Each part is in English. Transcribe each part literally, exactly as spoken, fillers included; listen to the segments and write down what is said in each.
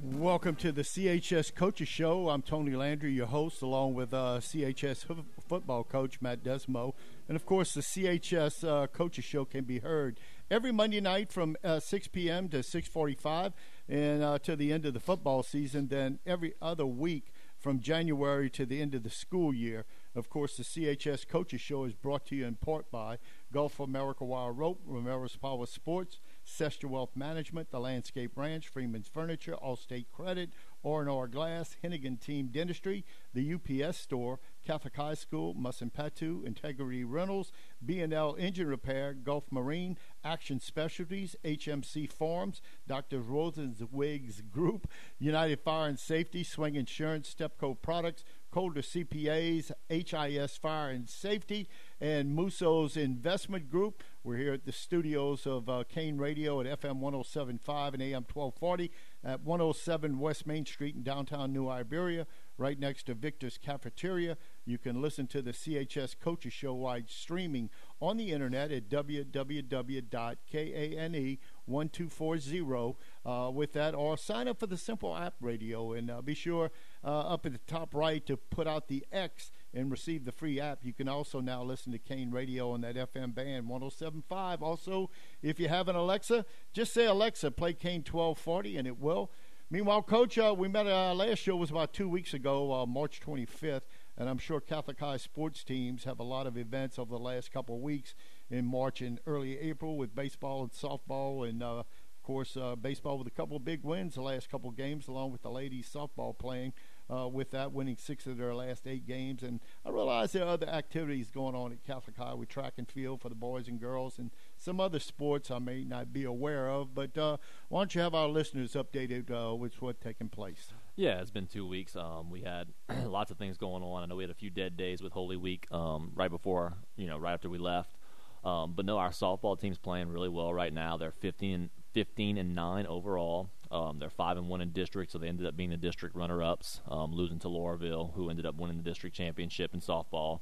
Welcome to the C H S Coaches Show. I'm Tony Landry, your host, along with uh, C H S f- football coach Matt Desmo. And, of course, the C H S uh, Coaches Show can be heard every Monday night from uh, six p.m. to six forty-five and uh, to the end of the football season, then every other week from January to the end of the school year. Of course, the C H S Coaches Show is brought to you in part by Gulf America Wire Rope, Romero's Power Sports, Sestra Wealth Management, The Landscape Ranch, Freeman's Furniture, Allstate Credit, R and R Glass, Hennigan Team Dentistry, the U P S Store, Catholic High School, Musson Patu, Integrity Rentals, B and L Engine Repair, Gulf Marine, Action Specialties, H M C Farms, Doctor Rosenzweig's Group, United Fire and Safety, Swing Insurance, Stepco Products, Colder C P As, H I S Fire and Safety, and Musso's Investment Group. We're here at the studios of uh, Kane Radio at F M one oh seven point five and A M twelve forty at one oh seven West Main Street in downtown New Iberia, right next to Victor's Cafeteria. You can listen to the C H S Coaches Show live streaming on the internet at w w w dot kane one two four zero uh, with that, or sign up for the Simple App Radio, and uh, be sure uh, up at the top right to put out the X and receive the free app. You can also now listen to Kane Radio on that F M band one oh seven point five. Also, if you have an Alexa, just say, Alexa, play Kane twelve forty, and it will. Meanwhile, Coach, uh, we met our last show was about two weeks ago, uh, March twenty-fifth, and I'm sure Catholic High sports teams have a lot of events over the last couple of weeks in March and early April with baseball and softball, and, uh, of course, uh, baseball with a couple of big wins the last couple of games, along with the ladies softball playing uh, with that, winning six of their last eight games. And I realize there are other activities going on at Catholic High with track and field for the boys and girls and some other sports I may not be aware of. But uh, why don't you have our listeners updated uh, with what's taking place? Yeah, it's been two weeks. Um, we had lots of things going on. I know we had a few dead days with Holy Week um, right before, you know, right after we left. Um, but no, our softball team's playing really well right now. They're fifteen and nine overall. Um, they're five and one in district, so they ended up being the district runner-ups, um, losing to Lauraville, who ended up winning the district championship in softball.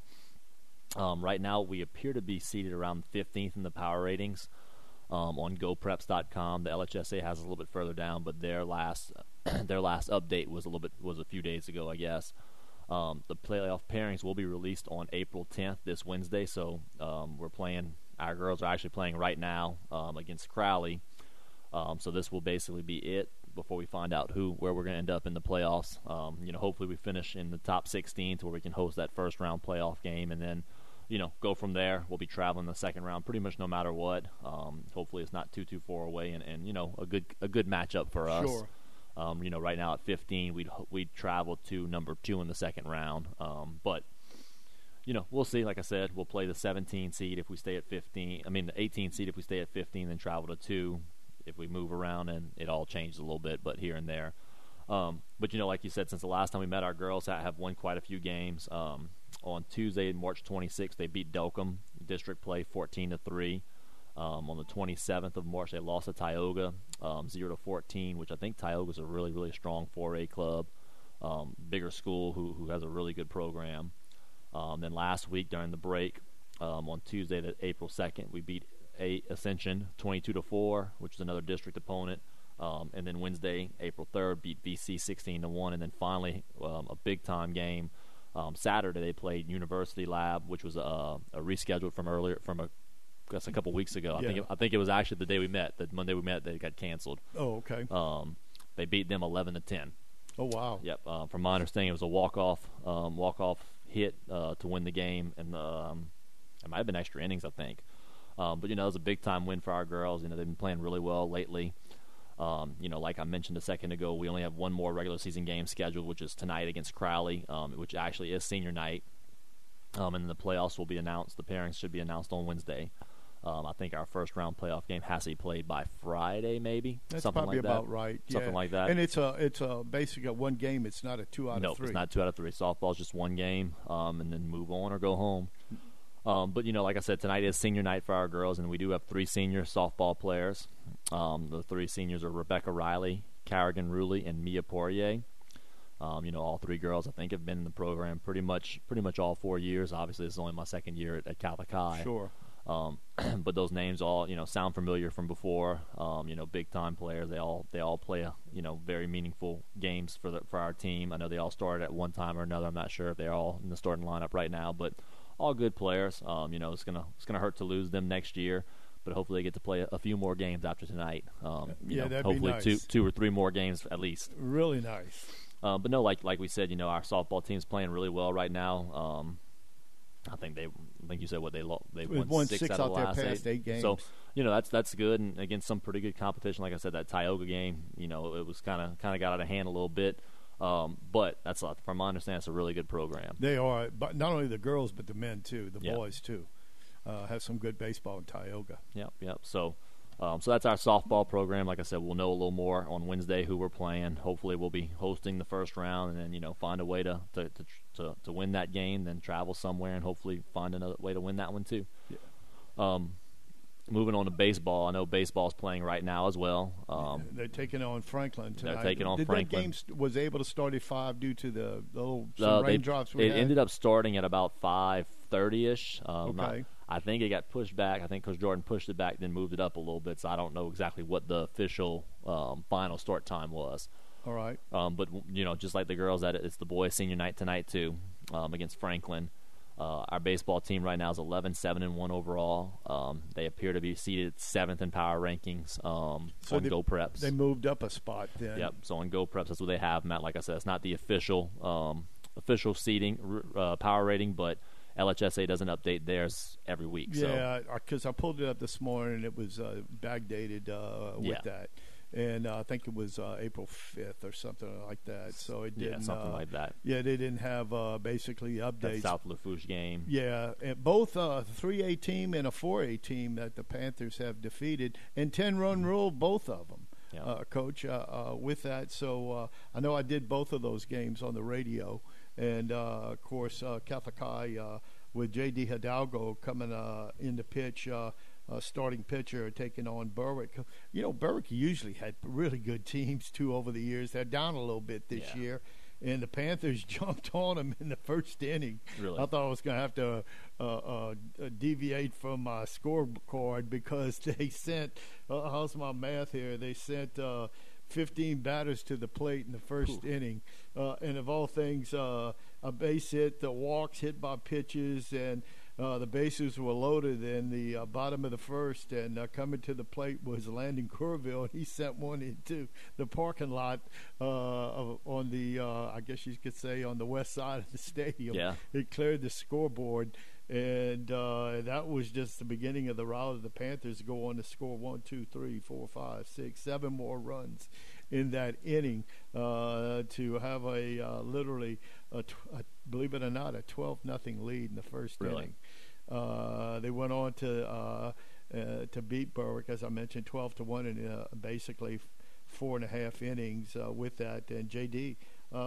Um, right now, we appear to be seated around fifteenth in the power ratings um, on go preps dot com. The L H S A has a little bit further down, but their last their last update was a little bit was a few days ago, I guess. Um, the playoff pairings will be released on April tenth, this Wednesday, so um, we're playing, our girls are actually playing right now um, against Crowley, um, so this will basically be it before we find out who, where we're going to end up in the playoffs. Um, you know, hopefully we finish in the top sixteen to where we can host that first round playoff game, and then, you know, go from there. We'll be traveling the second round pretty much no matter what. Um, hopefully it's not too, too far away, and, and you know, a good a good matchup for us. Sure. Um, you know, right now at fifteen, we'd we'd travel to number two in the second round. Um, but, you know, we'll see. Like I said, we'll play the seventeen seed if we stay at fifteen. I mean, the eighteen seed if we stay at fifteen, then travel to two if we move around, and it all changes a little bit, but here and there. Um, but, you know, like you said, since the last time we met, our girls have won quite a few games. Um, on Tuesday, March twenty-sixth, they beat Delcom district play fourteen to three. Um, on the twenty-seventh of March, they lost to Tioga, um, zero to fourteen, which I think Tioga's a really, really strong four A club, um, bigger school who who has a really good program. Um, then last week during the break, um, on Tuesday, the April second, we beat a Ascension twenty-two to four, which is another district opponent. Um, and then Wednesday, April third, beat V C sixteen to one, and then finally um, a big time game. Um, Saturday they played University Lab, which was a, a rescheduled from earlier from a That's a couple weeks ago. I Yeah. think it, I think it was actually the day we met. The Monday we met, they got canceled. Oh, okay. Um, they beat them eleven to ten. Oh, wow. Yep. Uh, from my understanding, it was a walk off, um, walk off hit uh, to win the game, and um, it might have been extra innings, I think. Um, but you know, it was a big time win for our girls. You know, they've been playing really well lately. Um, you know, like I mentioned a second ago, we only have one more regular season game scheduled, which is tonight against Crowley, um, which actually is senior night. Um, and then the playoffs will be announced. The pairings should be announced on Wednesday. Um, I think our first round playoff game has to be played by Friday, maybe. That's something probably like about that. right. Something yeah. like that. And it's a it's a basically a one game. It's not a two out nope, of three. it's not two out of three. Softball's just one game, um, and then move on or go home. Um, but you know, like I said, tonight is senior night for our girls, and we do have three senior softball players. Um, the three seniors are Rebecca Riley, Carrigan Ruley, and Mia Poirier. Um, you know, all three girls I think have been in the program pretty much pretty much all four years. Obviously, this is only my second year at, at Catholic High. Sure. Um, but those names all, you know, sound familiar from before. Um, you know, big time players. They all they all play, you know, very meaningful games for the for our team. I know they all started at one time or another. I'm not sure if they're all in the starting lineup right now, but all good players. Um, you know, it's gonna it's gonna hurt to lose them next year, but hopefully they get to play a, a few more games after tonight. Um, you yeah, know, that'd hopefully be nice. two two or three more games at least. Really nice. Uh, but no, like like we said, you know, our softball team's playing really well right now. Um, I think they, I think you said what they lo- they won, won six, six out of the out last their past eight. eight games. So you know that's that's good, and against some pretty good competition. Like I said, that Tioga game, you know, it was kind of kind of got out of hand a little bit. Um, but that's a, from my understanding, it's a really good program. They are, but not only the girls, but the men too, the Yep. boys too, uh, have some good baseball in Tioga. Yep, yep. So. Um, so that's our softball program. Like I said, we'll know a little more on Wednesday who we're playing. Hopefully, we'll be hosting the first round, and then you know find a way to to to, to, to win that game. Then travel somewhere and hopefully find another way to win that one too. Yeah. Um, moving on to baseball, I know baseball's playing right now as well. Um, They're taking on Franklin tonight. They're taking on Did Franklin. that game st- was able to start at five due to the, the little some uh, they, raindrops we it had? ended up starting at about five thirty ish. Um, Okay. not- I think it got pushed back. I think Coach Jordan pushed it back, then moved it up a little bit. So I don't know exactly what the official um, final start time was. All right. Um, but you know, just like the girls, that it's the boys' senior night tonight too, um, against Franklin. Uh, our baseball team right now is eleven, seven, and one overall. Um, they appear to be seated seventh in power rankings um, So on they, Go Preps. They moved up a spot then. Yep. So on Go Preps, that's what they have, Matt. Like I said, it's not the official um, official seating uh, power rating, but L H S A doesn't update theirs every week. Yeah, because I pulled it up this morning and it was uh, backdated uh, with Yeah. that. And uh, I think it was uh, April fifth or something like that. So it So yeah, didn't. something uh, like that. Yeah, they didn't have uh, basically That updates. South Lafourche game. Yeah, and both a three A team and a four A team that the Panthers have defeated, and ten-run rule, both of them, Yeah. uh, Coach, uh, uh, with that. So uh, I know I did both of those games on the radio, and, uh, of course, uh, Catholic High uh, with J D Hidalgo coming uh, in the pitch, uh, uh, starting pitcher, taking on Berwick. You know, Berwick usually had really good teams, too, over the years. They're down a little bit this Yeah. year. And the Panthers jumped on them in the first inning. Really? I thought I was going to have to uh, uh, deviate from my scorecard because they sent, uh, how's my math here? They sent uh, fifteen batters to the plate in the first Ooh. inning. Uh, and of all things, uh, a base hit, the walks hit by pitches, and uh, the bases were loaded in the uh, bottom of the first, and uh, coming to the plate was Landon Corville, and he sent one into the parking lot uh, of, on the, uh, I guess you could say, on the west side of the stadium. Yeah. It cleared the scoreboard, and uh, that was just the beginning of the rout of the Panthers go on to score one, two, three, four, five, six, seven more runs in that inning uh, to have a uh, literally, a tw- a, believe it or not, a twelve nothing lead in the first Really? inning. Uh, they went on to uh, uh, to beat Berwick, as I mentioned, twelve to one in uh, basically f- four and a half innings uh, with that. And J D,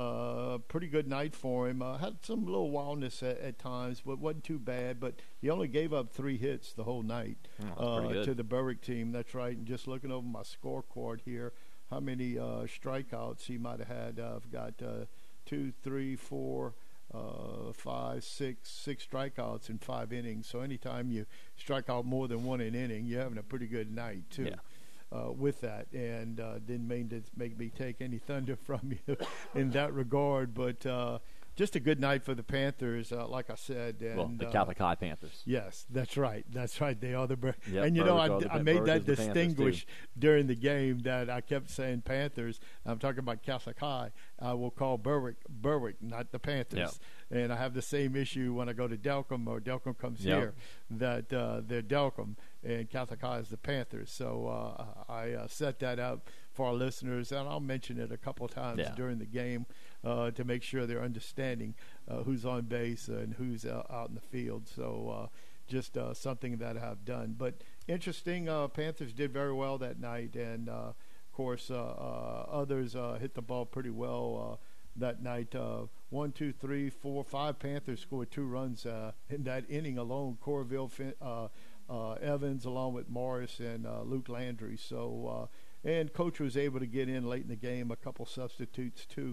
uh, pretty good night for him. Uh, had some little wildness at, at times, but wasn't too bad. But he only gave up three hits the whole night Oh, that's pretty uh, good. to the Berwick team. That's right. And just looking over my scorecard here, how many uh, strikeouts he might have had? Uh, I've got uh, two, three, four. Uh, five, six, six strikeouts in five innings. So anytime you strike out more than one an inning, you're having a pretty good night too. Yeah. Uh, with that, and uh, didn't mean to make me take any thunder from you in that regard, but uh, just a good night for the Panthers, uh, like I said. And, Well, the uh, Catholic High Panthers. Yes, that's right. That's right. They are the Ber- Yep, and you know I, Berwick are the I Pan- made Berwick that is the Panthers, too. distinguish during the game that I kept saying Panthers. I'm talking about Catholic High. I will call Berwick Berwick, not the Panthers. Yep. And I have the same issue when I go to Delcom or Delcom comes Yep. here that uh, they're Delcom and Catholic High is the Panthers. So uh, I uh, set that up for our listeners, and I'll mention it a couple times Yeah. during the game uh, to make sure they're understanding uh, who's on base and who's uh, out in the field. So uh, just uh, something that I've done. But interesting, uh, Panthers did very well that night, and uh, of course uh, uh, others uh, hit the ball pretty well uh, that night. Uh, one, two, three, four, five Panthers scored two runs uh, in that inning alone. Corville, Fin- uh, uh, Evans, along with Morris and uh, Luke Landry. So, uh, and coach was able to get in late in the game. A couple substitutes too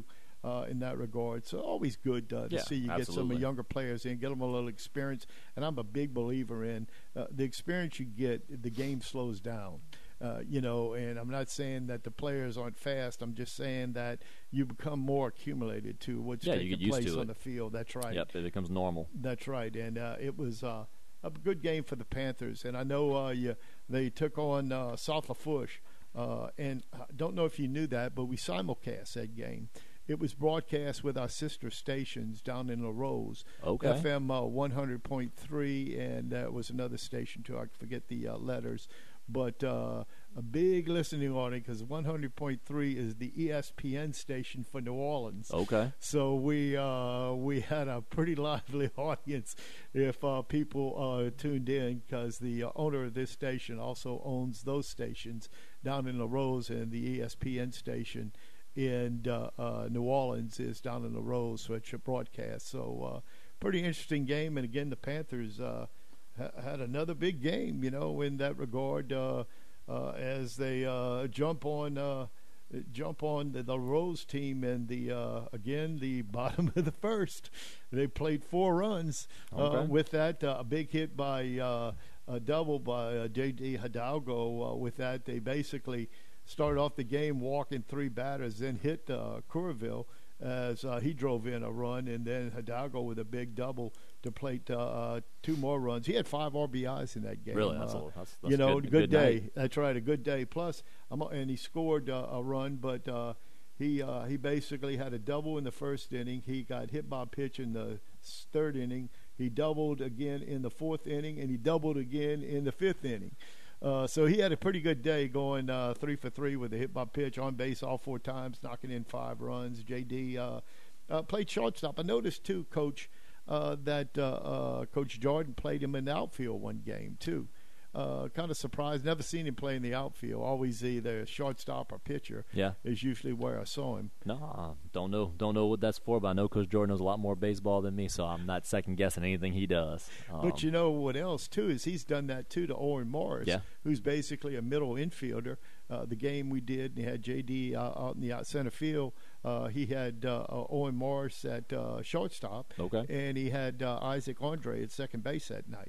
uh, in that regard. So always good uh, to Yeah, see you get some of absolutely. the younger players in, get them a little experience. And I'm a big believer in uh, the experience you get, the game slows down. Uh, you know, and I'm not saying that the players aren't fast. I'm just saying that you become more accumulated to what's Yeah, you taking get used place to on it. the field. That's right. Yep, it becomes normal. That's right. And uh, it was uh, a good game for the Panthers. And I know uh, you, they took on uh, South Lafourche. Uh, and I don't know if you knew that, but we simulcast that game. It was broadcast with our sister stations down in La Rose. Okay. F M uh, one hundred point three, and that was another station, too. I forget the uh, letters. But uh, a big listening audience because one hundred point three is the E S P N station for New Orleans. Okay. So we uh, we had a pretty lively audience if uh, people uh, tuned in because the uh, owner of this station also owns those stations down in La Rose, and the E S P N station in uh, uh, New Orleans is down in La Rose, which are broadcast. So uh, pretty interesting game. And again, the Panthers uh, ha- had another big game, you know, in that regard uh, uh, as they uh, jump on uh, jump on the, the Rose team and the uh, again the bottom of the first. They played four runs Okay. uh, with that uh, a big hit by uh, a double by uh, J D Hidalgo. Uh, with that, they basically started off the game walking three batters, then hit uh, Courville as uh, he drove in a run, and then Hidalgo with a big double to plate uh, uh, two more runs. He had five R B Is in that game. Really, that's uh, a that's, that's you know, good, good, day. night. That's right, a good day. Plus, I'm, and he scored uh, a run, but uh, he uh, he basically had a double in the first inning. He got hit by a pitch in the third inning. He doubled again in the fourth inning, and he doubled again in the fifth inning. Uh, so he had a pretty good day, going uh, three for three with a hit by pitch, on base all four times, knocking in five runs. J D uh, uh, played shortstop. I noticed too, Coach, uh, that uh, uh, Coach Jordan played him in the outfield one game too. Uh, kind of surprised. Never seen him play in the outfield. Always either shortstop or pitcher. Yeah. Is usually where I saw him. No, uh, don't know, don't know what that's for, but I know Coach Jordan knows a lot more baseball than me, so I'm not second guessing anything he does. Um, But you know what else too is he's done that too to Owen Morris, Yeah. who's basically a middle infielder. Uh, the game we did, and he had J D uh, out in the out center field. Uh, he had uh, uh, Owen Morris at uh, shortstop, Okay. and he had uh, Isaac Andre at second base that night.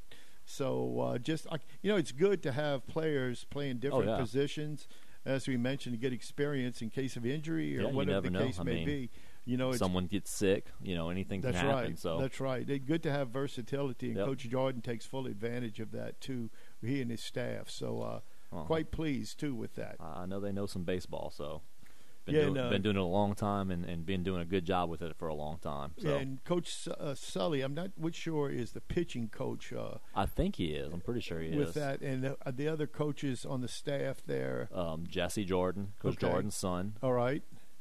So uh, just uh, you know, it's good to have players playing different yeah. positions, as we mentioned, to get experience in case of injury or Yeah, you whatever never the know. case I may mean, be. You know, it's someone gets sick, you know, anything can that's happen. right. So That's right. It's good to have versatility, and Yep. Coach Jordan takes full advantage of that too. He and his staff. So uh, uh, quite pleased too with that. I I know they know some baseball, so been, Yeah, doing, and, uh, been doing it a long time and, and been doing a good job with it for a long time. So And Coach uh, Sully, I'm not which sure is the pitching coach uh, I think he is. I'm pretty sure he with is. that, and the, uh, the other coaches on the staff there. Um, Jesse Jordan, Coach Okay. Jordan's son, All right.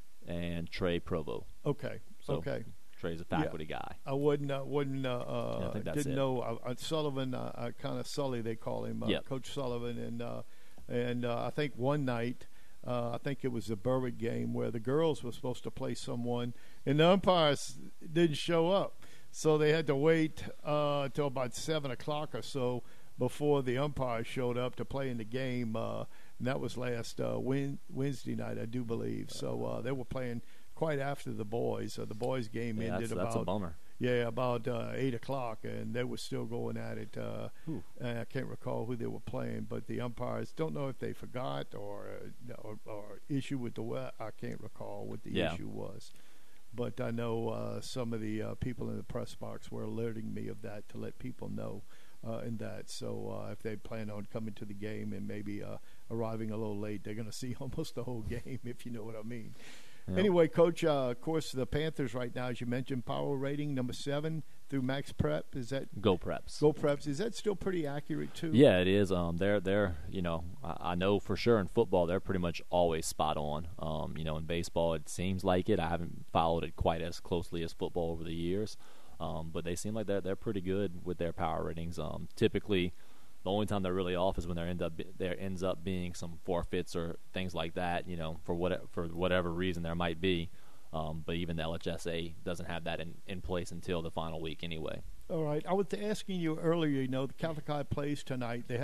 and Trey Provo. Okay. So okay. Trey's a faculty guy. I wouldn't uh, wouldn't uh, uh, Yeah, I think that's didn't it. know uh, uh, Sullivan. Uh, uh, kind of Sully they call him, uh, Yep. Coach Sullivan, and uh, and uh, I think one night. Uh, I think it was the Berwick game where the girls were supposed to play someone, and the umpires didn't show up, so they had to wait uh, till about seven o'clock or so before the umpires showed up to play in the game. Uh, and that was last uh, Wed- Wednesday night, I do believe. So uh, they were playing quite after the boys. Uh, the boys' game Yeah, ended that's, that's a about bummer. yeah about uh, eight o'clock, and they were still going at it. Uh, Whew. and I can't recall who they were playing, but the umpires don't know if they forgot or uh, or, or issue with the we- I can't recall what the Yeah. issue was. But I know uh, some of the uh, people in the press box were alerting me of that to let people know uh, in that. So uh, if they plan on coming to the game and maybe uh, arriving a little late, they're going to see almost the whole game, if you know what I mean. Yep. Anyway, Coach, uh, of course, the Panthers right now, as you mentioned, power rating number seven through Max Prep. Is that Go Preps. Go Preps? Is that still pretty accurate too? Yeah, it is. Um, they're they're you know I, I know for sure in football they're pretty much always spot on. Um, you know in baseball it seems like it. I haven't followed it quite as closely as football over the years, um, but they seem like they're they're pretty good with their power ratings. Um, typically, the only time they're really off is when there end up there ends up being some forfeits or things like that. You know for what for whatever reason there might be. Um, but even the L H S A doesn't have that in, in place until the final week anyway. All right. I was asking you earlier, you know, the Catholic High plays tonight. They have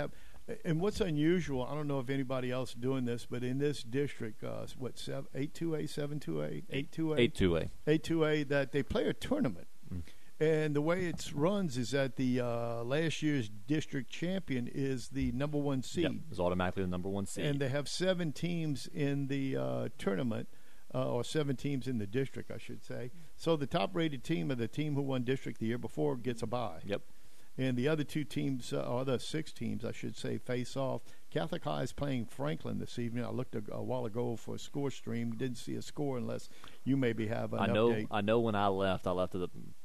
And what's unusual, I don't know if anybody else doing this, but in this district, uh, what, seven, eight two A, seven two A, eight two A? eight two A. eight two A, that they play a tournament. Mm. And the way it runs is that the uh, last year's district champion is the number one seed. Yep, it's automatically the number one seed. And they have seven teams in the uh, tournament, uh, or seven teams in the district, I should say. So the top-rated team of the team who won district the year before gets a bye. Yep. And the other two teams, uh, or the six teams, I should say, face off. Catholic High is playing Franklin this evening. I looked a, a while ago for a score stream. Didn't see a score unless you maybe have an I know, update. I know when I left, I left at the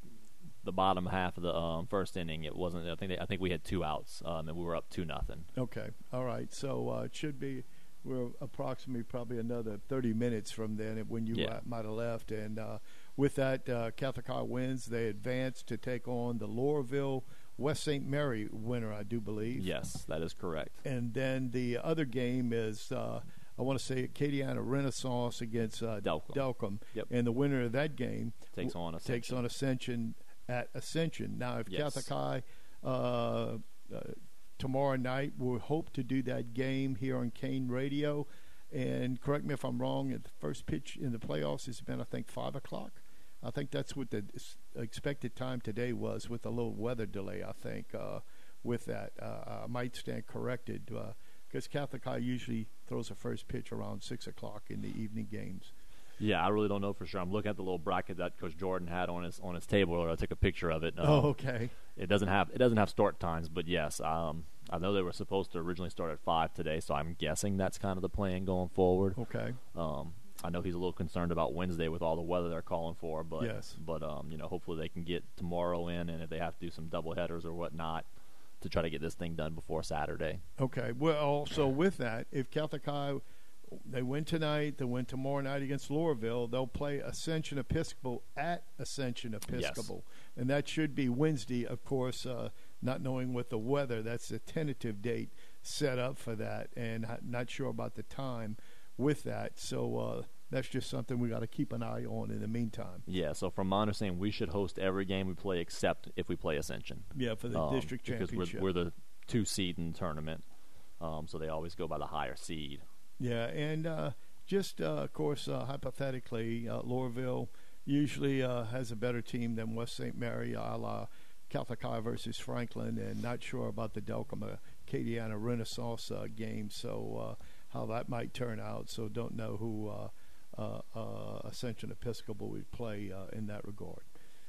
the bottom half of the um, first inning. It wasn't. I think they, I think we had two outs, um, and we were up two nothing. Okay, all right. So uh, it should be we're approximately probably another thirty minutes from then when you yeah. might have left. And uh, with that, uh, Catholic High wins. They advance to take on the Laurelville West Saint Mary winner, I do believe. Yes, that is correct. And then the other game is, uh, I want to say, Acadiana Renaissance against uh, Delcom. Delcom. Yep. And the winner of that game takes on Ascension. Takes on Ascension at Ascension. Now, if yes. Catholic High uh, uh, tomorrow night, we'll hope to do that game here on Kane Radio. And correct me if I'm wrong, at the first pitch in the playoffs has been, I think, five o'clock. I think that's what the expected time today was, with a little weather delay, I think, uh, with that. Uh, I might stand corrected, because uh, Catholic High usually throws a first pitch around six o'clock in the evening games. Yeah, I really don't know for sure. I'm looking at the little bracket that Coach Jordan had on his on his table. Or I took a picture of it. Um, oh, okay. It doesn't have it doesn't have start times, but yes, um, I know they were supposed to originally start at five today, so I'm guessing that's kind of the plan going forward. Okay. Um, I know he's a little concerned about Wednesday with all the weather they're calling for, but yes. but um, you know, hopefully they can get tomorrow in, and if they have to do some double headers or whatnot, to try to get this thing done before Saturday. Okay. Well, also with that, if Catholic High, they win tonight, they win tomorrow night against Laurelville, they'll play Ascension Episcopal at Ascension Episcopal. Yes. And that should be Wednesday, of course, uh, not knowing what the weather, that's a tentative date set up for that, and not sure about the time with that. So uh, that's just something we got to keep an eye on in the meantime. Yeah, so from my understanding, we should host every game we play except if we play Ascension. Yeah, for the um, district championship. Because we're, we're the two seed in the tournament, um, so they always go by the higher seed. Yeah, and uh, just, uh, of course, uh, hypothetically, uh, Laurelville usually uh, has a better team than West Saint Mary, a la Catholic High versus Franklin, and not sure about the Delcom Acadiana Renaissance uh, game, so uh, how that might turn out. So don't know who uh, uh, uh, Ascension Episcopal would play uh, in that regard.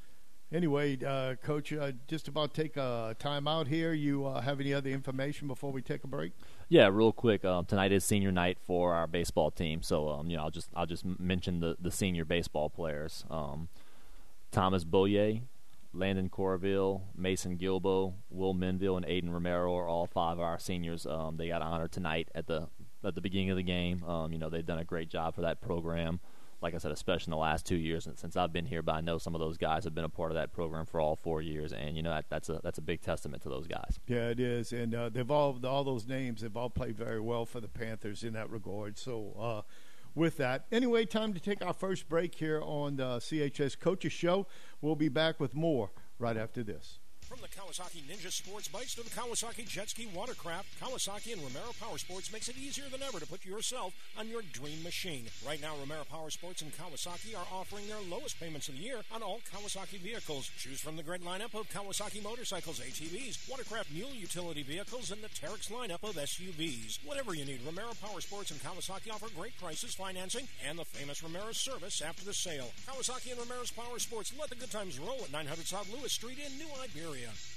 Anyway, uh, Coach, uh, just about take a time out here. You uh, have any other information before we take a break? Yeah, real quick. Um, tonight is senior night for our baseball team, so um, you know, I'll just I'll just mention the, the senior baseball players. Um, Thomas Boyer, Landon Corville, Mason Gilbo, Will Menville, and Aiden Romero are all five of our seniors. Um, they got honored tonight at the at the beginning of the game. Um, you know, they've done a great job for that program. Like I said, especially in the last two years since I've been here, but I know some of those guys have been a part of that program for all four years, and you know that, that's a that's a big testament to those guys. Yeah, it is, and uh, they've all all those names have all played very well for the Panthers in that regard. So, uh, with that, anyway, time to take our first break here on the C H S Coaches Show. We'll be back with more right after this. From the Kawasaki Ninja Sports Bikes to the Kawasaki Jet Ski Watercraft, Kawasaki and Romero Power Sports makes it easier than ever to put yourself on your dream machine. Right now, Romero Power Sports and Kawasaki are offering their lowest payments of the year on all Kawasaki vehicles. Choose from the great lineup of Kawasaki motorcycles, A T Vs, watercraft mule utility vehicles, and the Terex lineup of S U Vs. Whatever you need, Romero Power Sports and Kawasaki offer great prices, financing, and the famous Romero service after the sale. Kawasaki and Romero's Power Sports, let the good times roll at nine hundred South Lewis Street in New Iberia.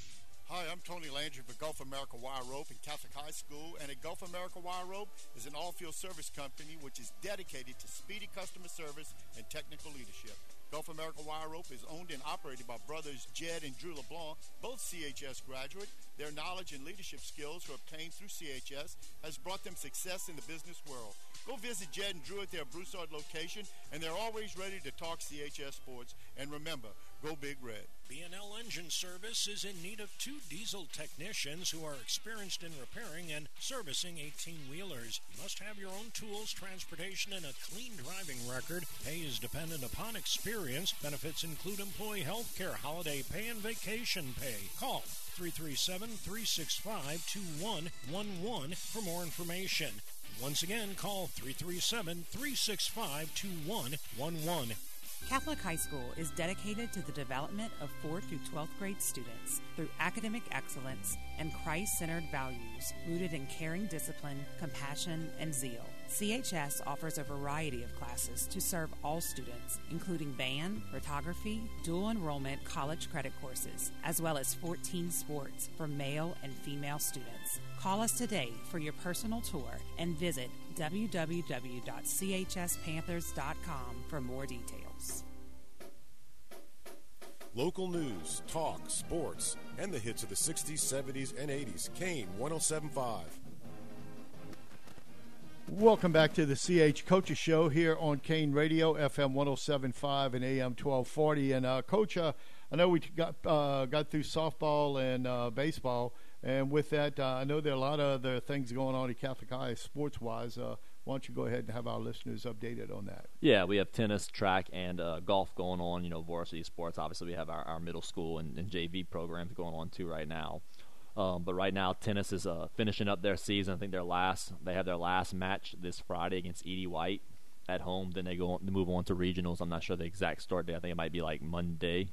Hi, I'm Tony Landry for Gulf America Wire Rope and Catholic High School, and at Gulf America Wire Rope is an all-field service company which is dedicated to speedy customer service and technical leadership. Gulf America Wire Rope is owned and operated by brothers Jed and Drew LeBlanc, both C H S graduate. Their knowledge and leadership skills who obtained through C H S has brought them success in the business world. Go visit Jed and Drew at their Broussard location, and they're always ready to talk C H S sports. And remember, go Big Red. B and L Engine Service is in need of two diesel technicians who are experienced in repairing and servicing eighteen-wheelers. You must have your own tools, transportation, and a clean driving record. Pay is dependent upon experience. Benefits include employee health care, holiday pay, and vacation pay. Call three three seven, three six five, two one one one for more information. Once again, call three three seven, three six five, two one one one. Catholic High School is dedicated to the development of fourth through twelfth grade students through academic excellence and Christ-centered values rooted in caring discipline, compassion, and zeal. C H S offers a variety of classes to serve all students, including band, photography, dual enrollment college credit courses, as well as fourteen sports for male and female students. Call us today for your personal tour and visit w w w dot c h s panthers dot com for more details. Local news, talk, sports, and the hits of the sixties, seventies, and eighties. Kane one oh seven point five. Welcome back to the C H Coaches Show here on Kane Radio, F M one oh seven point five and A M twelve forty. And, uh, Coach, uh, I know we got uh, got through softball and uh, baseball, and with that, uh, I know there are a lot of other things going on at Catholic High sports-wise. Uh, why don't you go ahead and have our listeners updated on that? Yeah, we have tennis, track, and uh, golf going on, you know, varsity sports. Obviously, we have our, our middle school and, and J V programs going on, too, right now. Um, but right now, tennis is uh, finishing up their season. I think their last they have their last match this Friday against Edie White at home. Then they go on, they move on to regionals. I'm not sure the exact start date. I think it might be like Monday,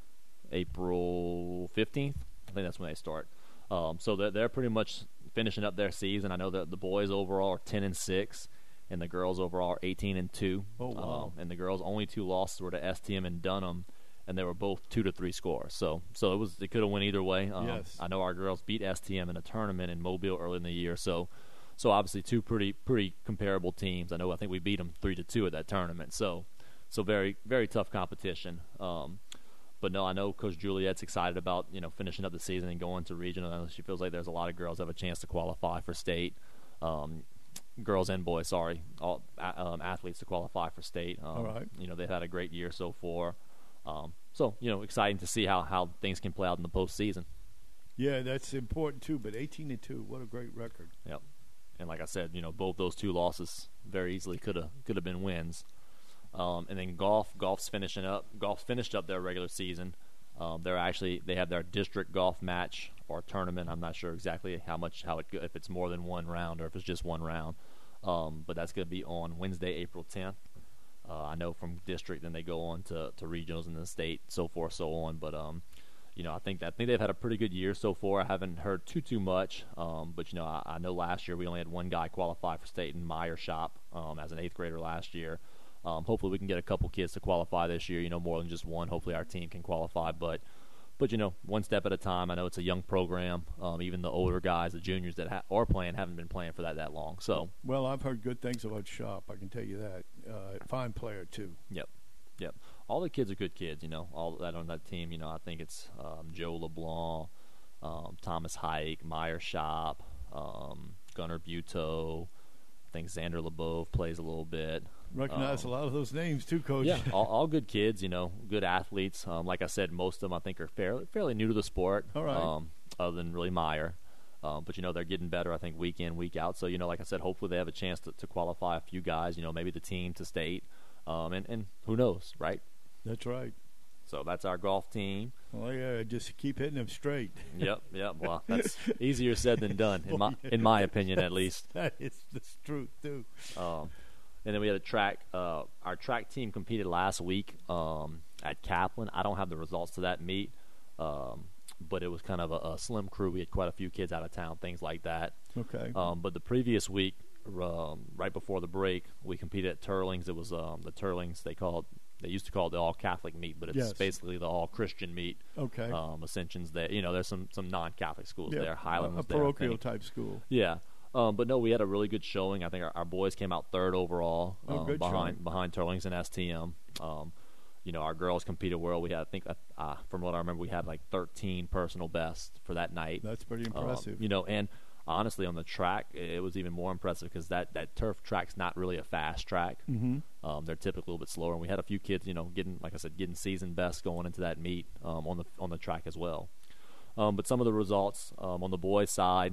April fifteenth. I think that's when they start. Um, so they're, they're pretty much finishing up their season. I know that the boys overall are ten and six, and the girls overall are eighteen and two. Oh wow! Um, and the girls' only two losses were to S T M and Dunham, and they were both two to three scores. So, so it was it could have went either way. Um, yes. I know our girls beat S T M in a tournament in Mobile early in the year. So, so obviously two pretty pretty comparable teams. I know I think we beat them three to two at that tournament. So, so very very tough competition. Um, But no, I know Coach Juliet's excited about, you know, finishing up the season and going to regional. I know she feels like there's a lot of girls that have a chance to qualify for state, um, girls and boys, sorry, all um, athletes to qualify for state. Um, all right. You know, they've had a great year so far. Um, so, you know, exciting to see how, how things can play out in the postseason. Yeah, that's important too. But eighteen and two, what a great record. Yep. And like I said, you know, both those two losses very easily could have could have been wins. Um, and then golf, golf's finishing up. Golf's finished up their regular season. Um, they're actually they have their district golf match or tournament. I'm not sure exactly how much how it if it's more than one round or if it's just one round. Um, but that's going to be on Wednesday, April tenth. Uh, I know from district, then they go on to, to regionals in the state, so forth, so on. But um, you know, I think that, I think they've had a pretty good year so far. I haven't heard too too much. Um, but you know, I, I know last year we only had one guy qualify for state in Meyer Shop um, as an eighth grader last year. Um, hopefully we can get a couple kids to qualify this year, you know, more than just one. Hopefully our team can qualify. But, but you know, one step at a time. I know it's a young program. Um, even the older guys, the juniors that ha- are playing, haven't been playing for that that long. So, well, I've heard good things about Shop. I can tell you that. Uh, fine player, too. Yep, yep. All the kids are good kids, you know, all that on that team. You know, I think it's um, Joe LeBlanc, um, Thomas Hike, Meyer Shop, um, Gunnar Buteau. I think Xander LeBeau plays a little bit. Recognize um, a lot of those names too, Coach. Yeah, all, all good kids, you know, good athletes. Um, like I said, most of them I think are fairly fairly new to the sport. All right. Um, other than really Meyer, um, but you know they're getting better. I think week in, week out. So you know, like I said, hopefully they have a chance to, to qualify a few guys. You know, maybe the team to state, um, and and who knows, right? That's right. So that's our golf team. Well, yeah, just keep hitting them straight. Yep, yep. Well, that's easier said than done, in my in my opinion, at least. That is the truth too. Um, and then we had a track. Uh, our track team competed last week um, at Kaplan. I don't have the results to that meet, um, but it was kind of a, a slim crew. We had quite a few kids out of town, things like that. Okay. Um, but the previous week, um, right before the break, we competed at Turlings. It was um, the Turlings. They called. They used to call it the all Catholic meet, but it's yes. basically the all Christian meet. Okay. Um, Ascension's there. You know, there's some some non Catholic schools yeah. there. Highland a, was a there. parochial type school. Yeah. Um, but no, we had a really good showing. I think our, our boys came out third overall oh, um, good behind showing. behind Turlings and S T M. Um, you know, our girls competed well. We had, I think, uh, uh, from what I remember, we had like thirteen personal bests for that night. That's pretty impressive. Um, you know, and honestly, on the track, it was even more impressive because that, that turf track's not really a fast track. Mm-hmm. Um, they're typically a little bit slower, and we had a few kids, you know, getting, like I said, getting season best going into that meet um, on the on the track as well. Um, but some of the results um, on the boys' side,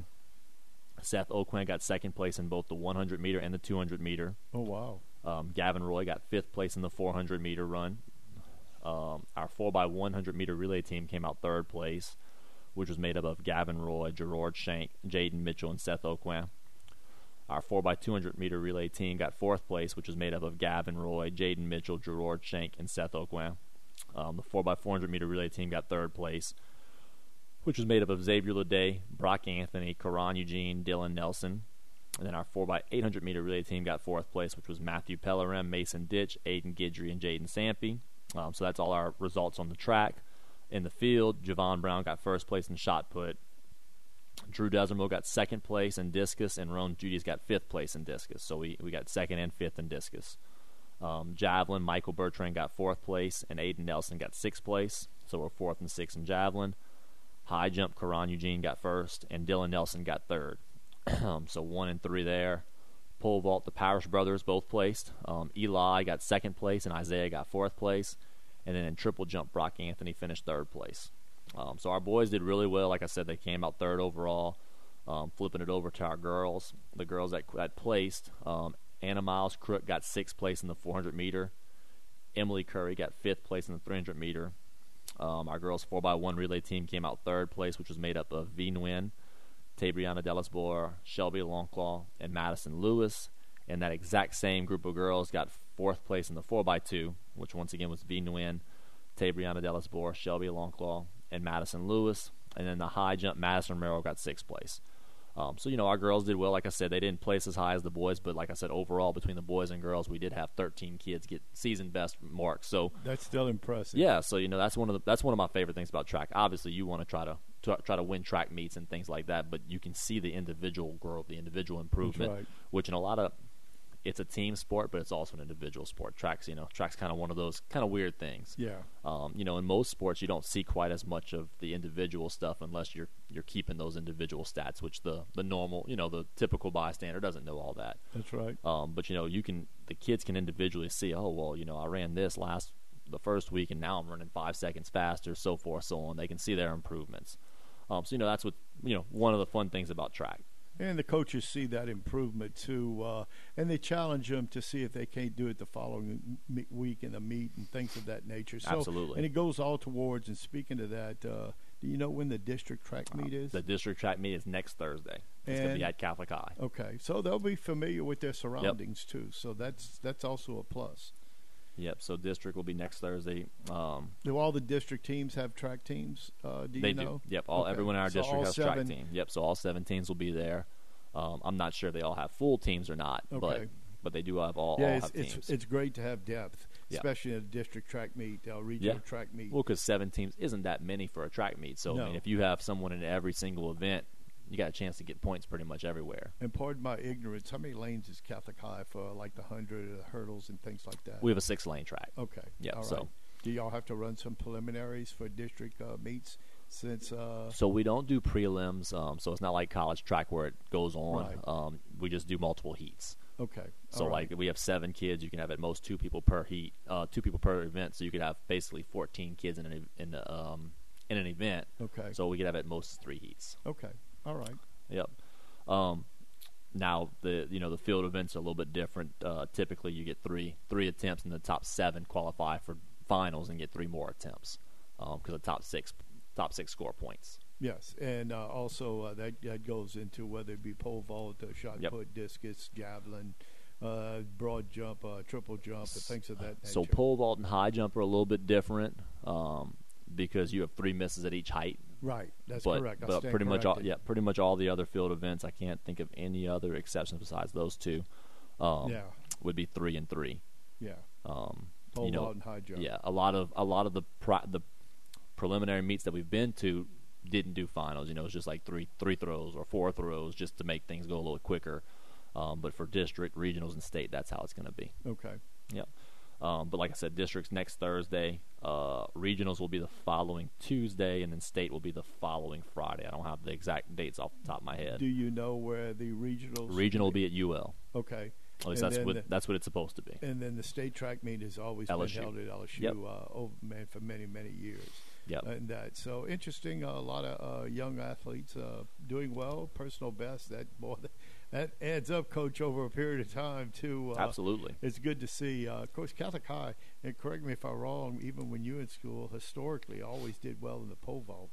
Seth Oquin got second place in both the one hundred meter and the two hundred meter. Oh wow! Um, Gavin Roy got fifth place in the four hundred meter run. Um, our four by one hundred meter relay team came out third place, which was made up of Gavin Roy, Gerard Shank, Jaden Mitchell, and Seth Oquan. Our four by two hundred meter relay team got fourth place, which was made up of Gavin Roy, Jaden Mitchell, Gerard Shank, and Seth Oquan. Um, the four by four hundred meter relay team got third place, which was made up of Xavier Leday, Brock Anthony, Karan Eugene, Dylan Nelson. And then our four by eight hundred meter relay team got fourth place, which was Matthew Pellerin, Mason Ditch, Aiden Guidry, and Jaden Sampy. Um, so that's all our results on the track. In the field, Javon Brown got first place in shot put. Drew Desermo got second place in discus, and Roan Judy's got fifth place in discus. So we, we got second and fifth in discus. Um, javelin, Michael Bertrand got fourth place, and Aiden Nelson got sixth place. So we're fourth and sixth in javelin. High jump, Karan Eugene got first, and Dylan Nelson got third. um, so one and three there. Pole vault, the Parrish brothers both placed. Um, Eli got second place, and Isaiah got fourth place. And then in triple jump, Brock Anthony finished third place. Um, so our boys did really well. Like I said, they came out third overall. Um, flipping it over to our girls, the girls that, that placed, um, Anna Miles Crook got sixth place in the four hundred meter. Emily Curry got fifth place in the three hundred meter. Um, our girls four by one relay team came out third place, which was made up of V. Nguyen, Tabriana Delasbour, Shelby Longclaw, and Madison Lewis. And that exact same group of girls got fourth place in the four by two, which once again was V. Nguyen, Tabriana Delasbour, Shelby Longclaw, and Madison Lewis. And then the high jump, Madison Romero got sixth place. Um, so, you know, our girls did well. Like I said, they didn't place as high as the boys, but like I said, overall, between the boys and girls, we did have thirteen kids get season best marks. So that's still impressive. Yeah, so, you know, that's one of the, that's one of my favorite things about track. Obviously, you want to try to, to try to win track meets and things like that, but you can see the individual growth, the individual improvement, right. Which in a lot of it's a team sport, but it's also an individual sport. Track's, you know, track's kind of one of those kind of weird things. Yeah. Um, you know, in most sports, you don't see quite as much of the individual stuff unless you're you're keeping those individual stats, which the the normal, you know, the typical bystander doesn't know all that. That's right. Um, but you know, you can the kids can individually see, oh well, you know, I ran this last the first week, and now I'm running five seconds faster, so forth, so on. They can see their improvements. Um, so you know, that's what you know. One of the fun things about track. And the coaches see that improvement too, uh, and they challenge them to see if they can't do it the following m- week in the meet and things of that nature. So, absolutely. And it goes all towards. And speaking of that, uh, do you know when the district track meet is? The district track meet is next Thursday. It's going to be at Catholic High. Okay, so they'll be familiar with their surroundings yep. too. So that's that's also a plus. Yep. So district will be next Thursday. Um, do all the district teams have track teams? Uh, do they you know? do. Yep. All okay. Everyone in our so district has seven. track team. Yep. So all seven teams will be there. Um, I'm not sure if they all have full teams or not, okay. but but they do have all. Yeah, all it's, have it's teams. it's great to have depth, yeah. especially in a district track meet, uh, regional yeah. track meet. Well, because seven teams isn't that many for a track meet. So no. I mean, if you have someone in every single event, you got a chance to get points pretty much everywhere. And pardon my ignorance, how many lanes is Catholic High for like the hundred uh, hurdles and things like that? We have a six-lane track. Okay. Yeah. All so. Right. Do y'all have to run some preliminaries for district uh, meets? Since uh, so we don't do prelims, um, so it's not like college track where it goes on. Right. Um, we just do multiple heats. Okay. So All like right. we have seven kids, you can have at most two people per heat, uh, two people per event. So you could have basically fourteen kids in an in the, um, in an event. Okay. So we could have at most three heats. Okay. All right. Yep. Um, now the you know the field events are a little bit different. Uh, typically, you get three three attempts, and the top seven qualify for finals and get three more attempts because um, the top six. Top six score points. Yes, and uh, also uh, that that goes into whether it be pole vault, uh, shot yep. put, discus, javelin, uh, broad jump, uh, triple jump, and things of that nature. So pole vault and high jump are a little bit different um, because you have three misses at each height. Right, that's but, correct. I but stand pretty much all corrected. yeah, pretty much all the other field events. I can't think of any other exceptions besides those two. Um, yeah, would be three and three. Yeah, um, pole you know, vault and high jump. Yeah, a lot of a lot of the pri- the preliminary meets that we've been to didn't do finals. You know, it's just like three three throws or four throws just to make things go a little quicker. Um, but for district, regionals, and state, that's how it's going to be. Okay. Yep. Um, but like I said, districts next Thursday. Uh, regionals will be the following Tuesday, and then state will be the following Friday. I don't have the exact dates off the top of my head. Do you know where the regionals? Regional will be at U L. Okay. At least And that's then what the- that's what it's supposed to be. And then the state track meet has always L S U. been held at L S U Yep. uh, over man for many many years. Yep. And that so interesting. Uh, a lot of uh, young athletes uh, doing well, personal best. That boy, that adds up, coach, over a period of time too. Uh, Absolutely. It's good to see. Uh, of course, Catholic High, and correct me if I'm wrong. Even when you were in school, historically, always did well in the pole vault.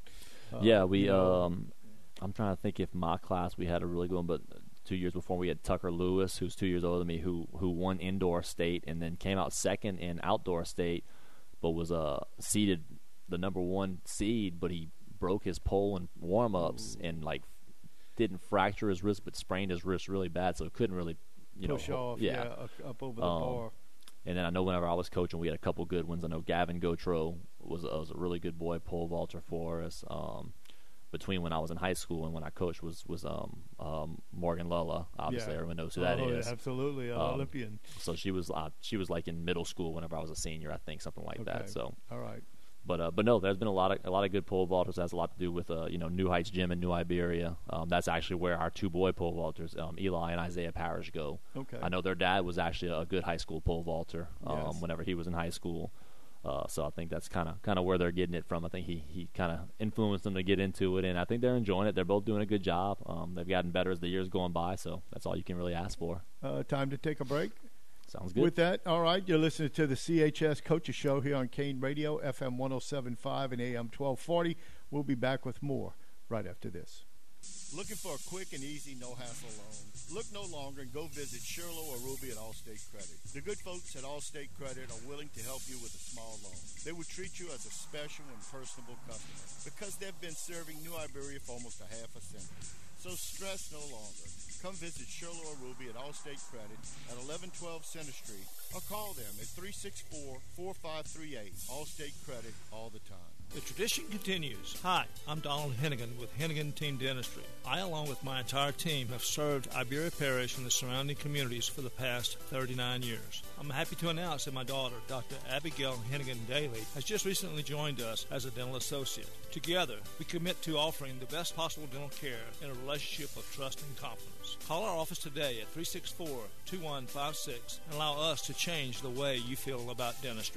Uh, yeah, we. you know, Um, I'm trying to think if my class we had a really good one, but two years before we had Tucker Lewis, who's two years older than me, who who won indoor state and then came out second in outdoor state, but was uh, seeded the number one seed, but he broke his pole in warm-ups and like didn't fracture his wrist, but sprained his wrist really bad, so couldn't really, you push know, off, yeah, yeah, up over the um, bar. And then I know whenever I was coaching, we had a couple good ones. I know Gavin Gautreaux was, was a really good boy pole vaulter for us. Um, between when I was in high school and when I coached was was um, um, Morgan Lulla. Obviously, Yeah. everyone knows who that oh, is. Absolutely, an Um, Olympian. So she was uh, she was like in middle school whenever I was a senior, I think, something like Okay. that. So, All right. but uh, but no, there's been a lot of a lot of good pole vaulters. That has a lot to do with uh, you know New Heights Gym in New Iberia. Um, that's actually where our two boy pole vaulters, um, Eli and Isaiah Parrish, go. Okay. I know their dad was actually a good high school pole vaulter um, Yes. whenever he was in high school. Uh, so I think that's kind of kind of where they're getting it from. I think he, he kind of influenced them to get into it, and I think they're enjoying it. They're both doing a good job. Um, they've gotten better as the years going by, so that's all you can really ask for. Uh, time to take a break. Sounds good. With that, all right, you're listening to the C H S Coaches Show here on Kane Radio, F M one oh seven point five and A M twelve forty. We'll be back with more right after this. Looking for a quick and easy, no-hassle loan? Look no longer and go visit Sherlo or Ruby at Allstate Credit. The good folks at Allstate Credit are willing to help you with a small loan. They will treat you as a special and personable customer because they've been serving New Iberia for almost a half a century. So stress no longer. Come visit Sherlo or Ruby at Allstate Credit at eleven twelve Center Street or call them at three six four, four five three eight. Allstate Credit all the time. The tradition continues. Hi, I'm Donald Hennigan with Hennigan Team Dentistry. I, along with my entire team, have served Iberia Parish and the surrounding communities for the past thirty-nine years. I'm happy to announce that my daughter, Doctor Abigail Hennigan Daly, has just recently joined us as a dental associate. Together, we commit to offering the best possible dental care in a relationship of trust and confidence. Call our office today at three six four, two one five six and allow us to change the way you feel about dentistry.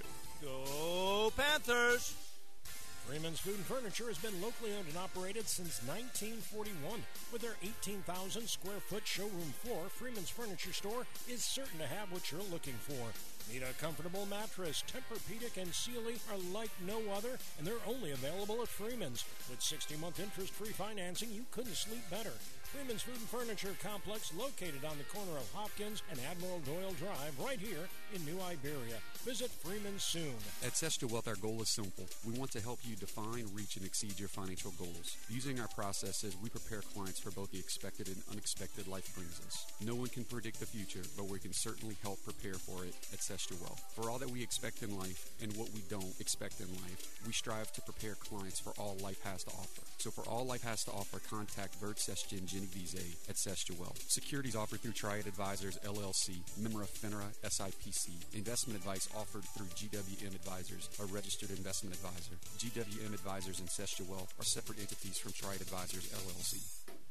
Go Panthers! Freeman's Food and Furniture has been locally owned and operated since nineteen forty-one. With their eighteen thousand square foot showroom floor, Freeman's Furniture Store is certain to have what you're looking for. Need a comfortable mattress? Tempur-Pedic and Sealy are like no other, and they're only available at Freeman's. With sixty-month interest-free financing, you couldn't sleep better. Freeman's Food and Furniture Complex, located on the corner of Hopkins and Admiral Doyle Drive, right here in New Iberia. Visit Freeman's soon. At Sesta Wealth, our goal is simple. We want to help you define, reach, and exceed your financial goals. Using our processes, we prepare clients for both the expected and unexpected life brings us. No one can predict the future, but we can certainly help prepare for it at Sesta Wealth. For all that we expect in life and what we don't expect in life, we strive to prepare clients for all life has to offer. So for all life has to offer, contact Bert Sesta and Jenny Vize at Sesta Wealth. Securities offered through Triad Advisors, L L C, member of FINRA, S I P C. Investment advice offered through G W M Advisors, a registered investment advisor. G W M Advisors and Sesta Wealth are separate entities from Triad Advisors, L L C.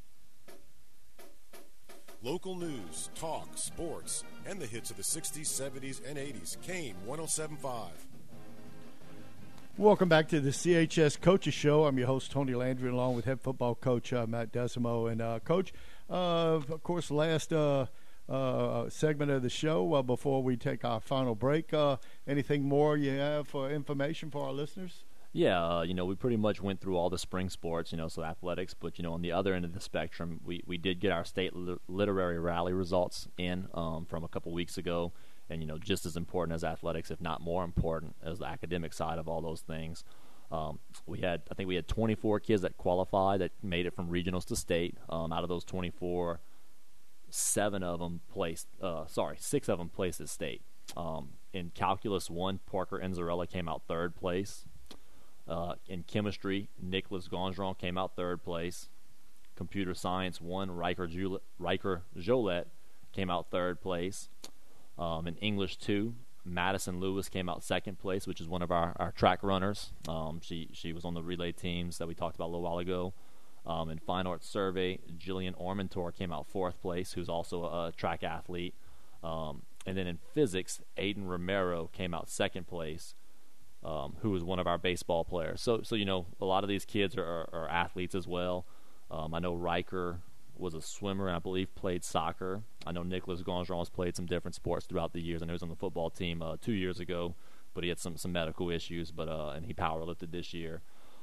Local news, talk, sports, and the hits of the sixties, seventies, and eighties. Kane one oh seven point five. Welcome back to the C H S Coaches Show. I'm your host, Tony Landry, along with head football coach uh, Matt Decimo. And, uh, Coach, uh, of course, last uh, uh, segment of the show uh, before we take our final break, uh, anything more you have for information for our listeners? Yeah, uh, you know, we pretty much went through all the spring sports, you know, so athletics. But, you know, on the other end of the spectrum, we, we did get our state li- literary rally results in um, from a couple weeks ago. And, you know, just as important as athletics, if not more important, as the academic side of all those things. Um, we had, I think we had twenty-four kids that qualified that made it from regionals to state. Um, out of those twenty-four, seven of them placed, uh, sorry, six of them placed at state. Um, in calculus one, Parker Enzarella came out third place. Uh, in chemistry, Nicholas Gondron came out third place. Computer science one, Riker Jul- Riker Jolette came out third place. Um, in English two, Madison Lewis came out second place, which is one of our, our track runners. Um, she she was on the relay teams that we talked about a little while ago. Um, in Fine Arts Survey, Jillian Ormentor came out fourth place, who's also a, a track athlete. Um, and then in physics, Aiden Romero came out second place, um, who was one of our baseball players. So, so you know, a lot of these kids are, are, are athletes as well. Um, I know Riker was a swimmer and I believe played soccer. I know Nicholas Gondron has played some different sports throughout the years. I know he was on the football team uh, two years ago, but he had some, some medical issues, but uh, and he powerlifted this year.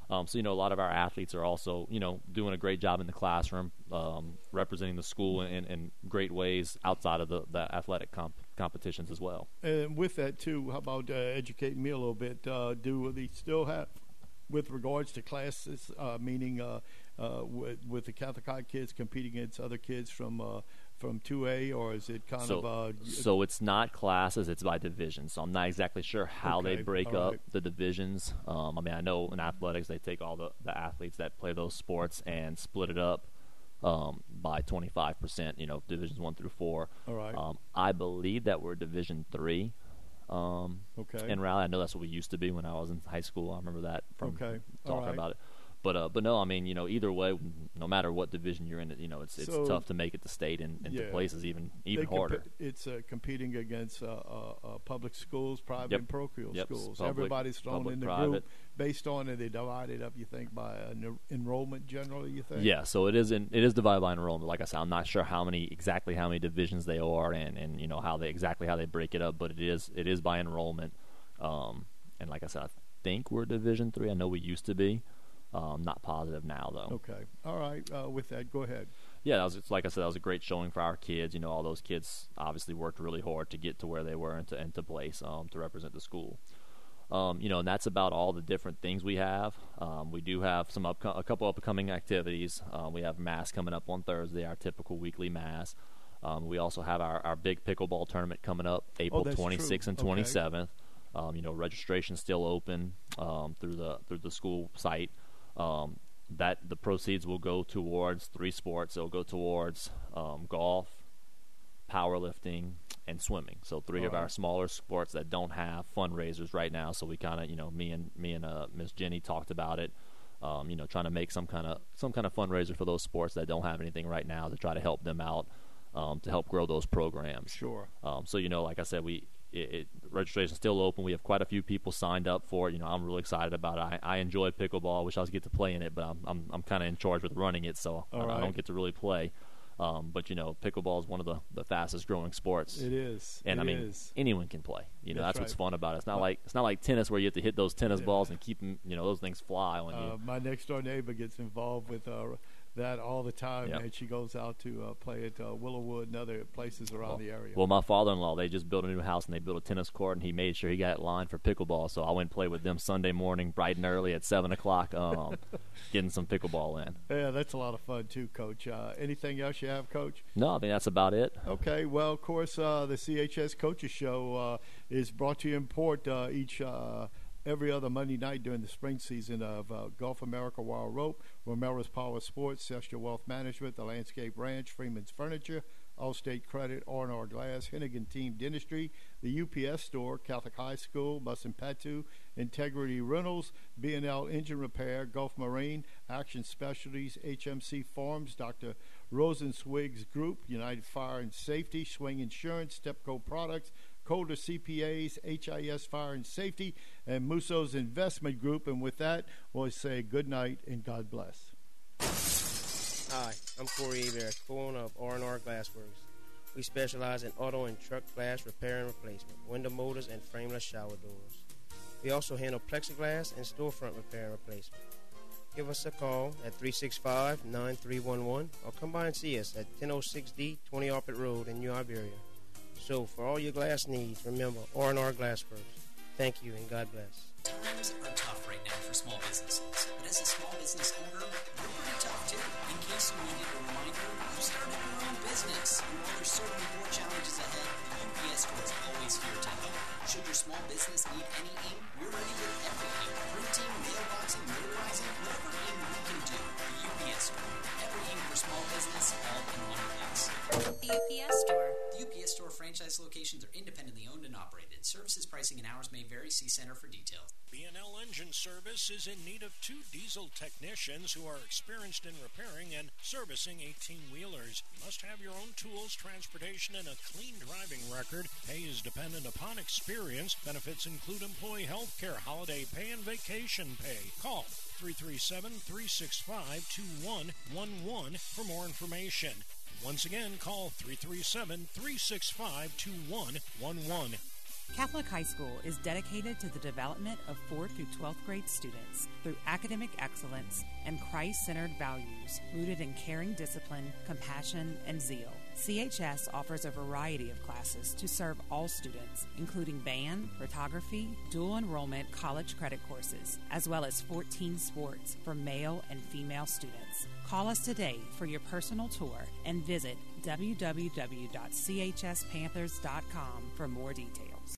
Um, so, you know, a lot of our athletes are also, you know, doing a great job in the classroom, um, representing the school in, in great ways outside of the, the athletic comp- competitions as well. And with that, too, how about uh, educating me a little bit? Uh, do they still have, with regards to classes, uh, meaning uh, uh, with, with the Catholic High kids competing against other kids from uh, from two A, or is it kind so, of uh, – So it's not classes, it's by division. So I'm not exactly sure how Okay, they break all up right. the divisions. Um, I mean, I know in athletics they take all the, the athletes that play those sports and split it up um, by twenty-five percent, you know, divisions one through four. All right. Um, I believe that we're Division three. Um, Okay. in rally, I know that's what we used to be when I was in high school. I remember that from Okay. All talking right. about it. But uh, but no, I mean, you know, either way, no matter what division you're in, you know, it's it's So- tough to make it to state and, and to Yeah. places even even They comp- harder. It's uh, competing against uh, uh, uh, public schools, private Yep. and parochial Yep. schools. Public, Everybody's thrown public, in the private. group based on it. They divide it up, you think, by en- enrollment generally, you think? Yeah, so it is in, it is divided by enrollment. Like I said, I'm not sure how many exactly how many divisions they are, and, and you know how they exactly how they break it up, but it is it is by enrollment. Um, and like I said, I think we're Division three. I know we used to be. Um, not positive now though. Okay. All right. Uh, with that, go ahead. Yeah, that was it's like I said, that was a great showing for our kids. You know, all those kids obviously worked really hard to get to where they were and to and to place um, to represent the school. Um, you know, and that's about all the different things we have. Um, we do have some upco- a couple upcoming activities. Uh, we have Mass coming up on Thursday, our typical weekly Mass. Um, we also have our, our big pickleball tournament coming up April that's twenty-sixth true. and Okay. twenty-seventh. Um, you know, registration's still open um, through the through the school site. Um, that the proceeds will go towards three sports. It'll go towards um, golf, powerlifting, and swimming. So three All of right. our smaller sports that don't have fundraisers right now. So we kind of, you know, me and me and uh, Miss Jenny talked about it. Um, you know, trying to make some kind of some kind of fundraiser for those sports that don't have anything right now to try to help them out, um, to help grow those programs. Sure. Um, so you know, like I said, we it, it registration's still open. We have quite a few people signed up for it. You know, I'm really excited about it. I, I enjoy pickleball. I wish I was get to play in it, but I'm I'm, I'm kind of in charge with running it, so I, All I right. don't get to really play. Um, but you know, pickleball is one of the, the fastest growing sports. It is. And It I mean, is. anyone can play. You know, That's that's, what's right. fun about it. It's not Uh, like it's not like tennis where you have to hit those tennis Yeah. balls and keep 'em, you know, those things fly on Uh, you. my next door neighbor gets involved with uh, that all the time, Yep. and she goes out to uh, play at uh, Willowwood and other places around Well, the area. well, my father-in-law, they just built a new house and they built a tennis court, and he made sure he got lined for pickleball. So I went and played with them Sunday morning, bright and early at seven o'clock, um, getting some pickleball in. Yeah, that's a lot of fun too, Coach. Uh, anything else you have, Coach? No, I think that's about it. Okay, well, of course, uh, the C H S Coaches Show uh, is brought to you in Port uh, each uh, every other Monday night during the spring season of uh, Gulf America Wild Rope, Romero's Power Sports, Cestra Wealth Management, The Landscape Ranch, Freeman's Furniture, Allstate Credit, R and R Glass, Hennigan Team Dentistry, the U P S Store, Catholic High School, Bus and Patu, Integrity Rentals, B and L Engine Repair, Gulf Marine, Action Specialties, H M C Farms, Doctor Rosenzweig's Group, United Fire and Safety, Swing Insurance, Stepco Products, Colder C P As, H I S Fire and Safety, and Musso's Investment Group. And with that, we'll say good night and God bless. Hi, I'm Corey Hebert, co-owner of R and R Glassworks. We specialize in auto and truck glass repair and replacement, window motors, and frameless shower doors. We also handle plexiglass and storefront repair and replacement. Give us a call at three six five, nine three one one or come by and see us at ten oh six D, twenty Arpit Road in New Iberia. So for all your glass needs, remember R and R Glassworks. Thank you and God bless. Times are tough right now for small businesses, but as a small business owner, you're pretty tough too. In case you needed a reminder, you started your own business, and while there's certainly more challenges ahead, the U P S Store is always here to help. Should your small business need any ink, we're ready with every ink. Printing, mailboxing, notarizing, whatever ink we can do. The U P S Store. Every ink for small business, all in one place. The U P S Store. The U P S Store franchise locations are independently owned and operated. Services, pricing, and hours may vary. See Center for details. B and L Engine Service is in need of two diesel technicians who are experienced in repairing and servicing eighteen-wheelers. You must have your own tools, transportation, and a clean driving record. Pay is dependent upon experience. Benefits include employee health care, holiday pay, and vacation pay. Call three three seven, three six five, two one one one for more information. Once again, call three three seven, three six five, two one one one. Catholic High School is dedicated to the development of fourth through twelfth grade students through academic excellence and Christ-centered values rooted in caring discipline, compassion, and zeal. C H S offers a variety of classes to serve all students, including band, photography, dual enrollment college credit courses, as well as fourteen sports for male and female students. Call us today for your personal tour and visit w w w dot c h s panthers dot com for more details.